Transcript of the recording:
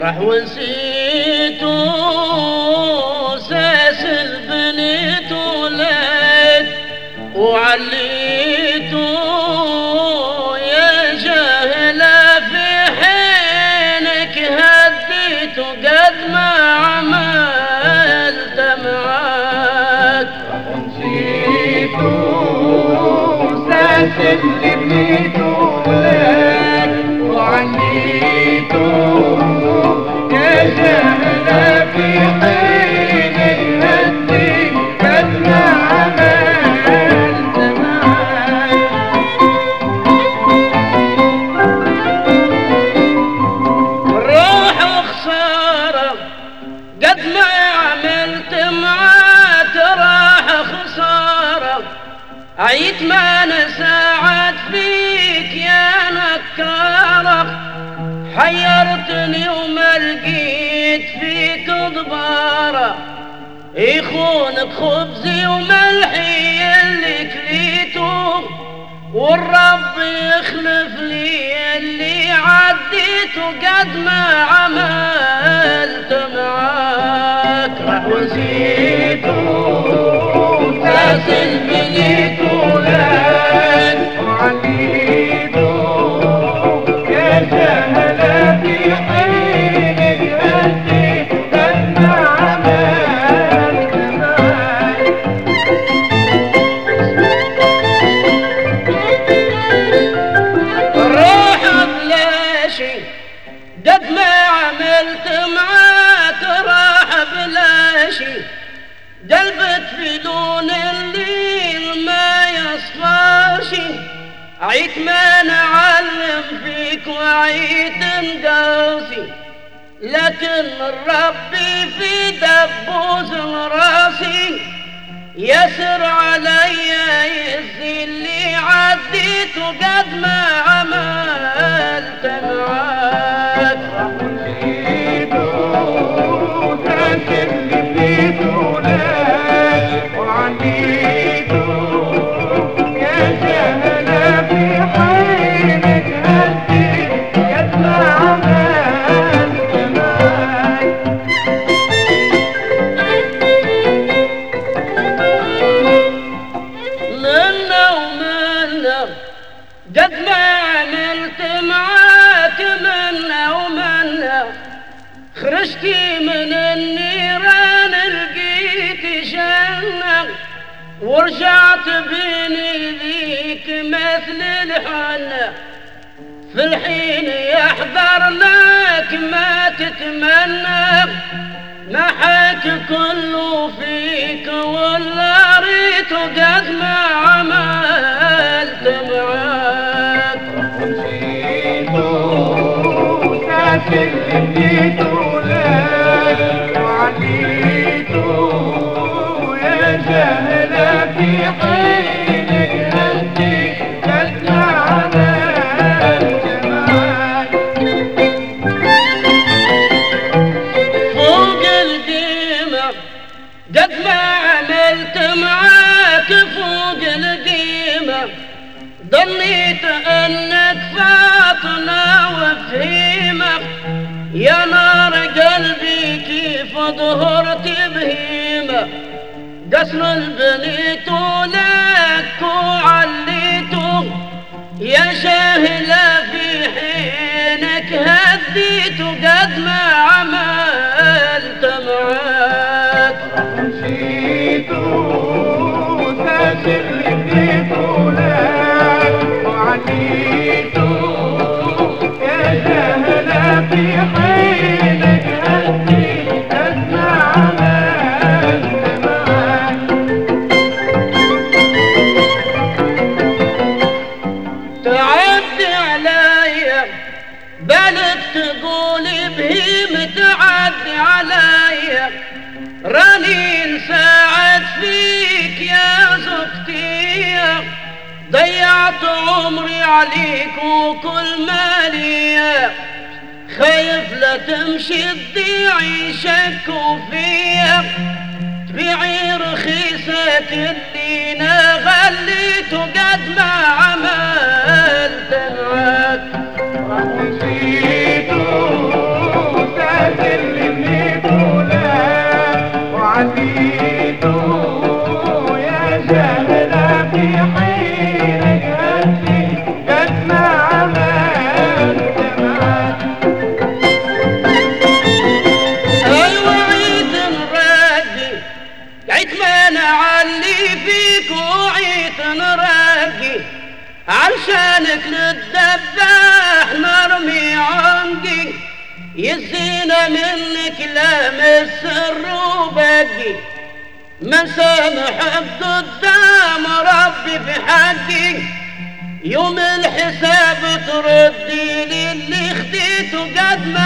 راح ونسيتو ساس البنيت ولد وعليتو يا جاهلة في حينك هديتو قد ما عملت معاك. راح نسيتو ساس البنيت ولد وعليتو يا جاهلة في حينك هديت قد ما عملت معاك. الروح خسارة قد ما عملت معاك راح خسارة عيت ما نساعد فيك يا نكارة حيرتني وما لقيت فيك ضبارة يخونك خبزي وملحي اللي كليته والرب يخلف لي اللي عديته قد ما عملت معاك. راح ونسيتو ساس البنيت ولد وعليتو يا جاهلة في حينك هديت قد ما عملت معاك. الروح بلا شي قد ما عملت معاك راح بلا شي قلبك في لون الليل ما يصفاش عيت ما نعلم فيك وعيت نقاسي لكن ربي في دبوس راسي يسر علي يزي اللي عديته قد ما عملت معاك. ونسيتو ساس البنيت ولد وعليتو يا جاهلة في حينك هديت قد ما عملت معاك. منا ومنا قد ما عملت معاك منا ومنا خرجتي من النيران لقيت جنة ورجعت بيني ذيك مثل الحنة في الحين يحضر لك ما تتمنى محاك كله فيك ولا ريته قد ما عملت معاك. ونسيتو ساس البنيت ولد وعليتو يا جاهلة في حينك هديت قد ما عملت معاك. فوق القيمة قد ما عملت معاك فوق القيمة ظنيت انك فاطمة وفهيمة يا نار قلبي كيف ظهرت بهيمة قصر البنيت لك وعليته يا جاهلة في حينك هديته قد ما عملت معاك. ونسيتو ساس البنيت ولد وعليتو يا جاهلة في حينك هديت قد ما عملت معاك. تعدي عليا بالك تقول بهيم تعدي عليا راني نساعد فيك يا زوجتي ضيعت عمري عليك وكل مالي خايف لا تمشي تضيعي شكوا فيا تبيعي رخيصك اللي غليته قد ما عملت معاك. ونسيتو يزينا منك لام السر وبقي ما سامحك قدام ربي في حقي يوم الحساب تردي لي اللي خديته قد ما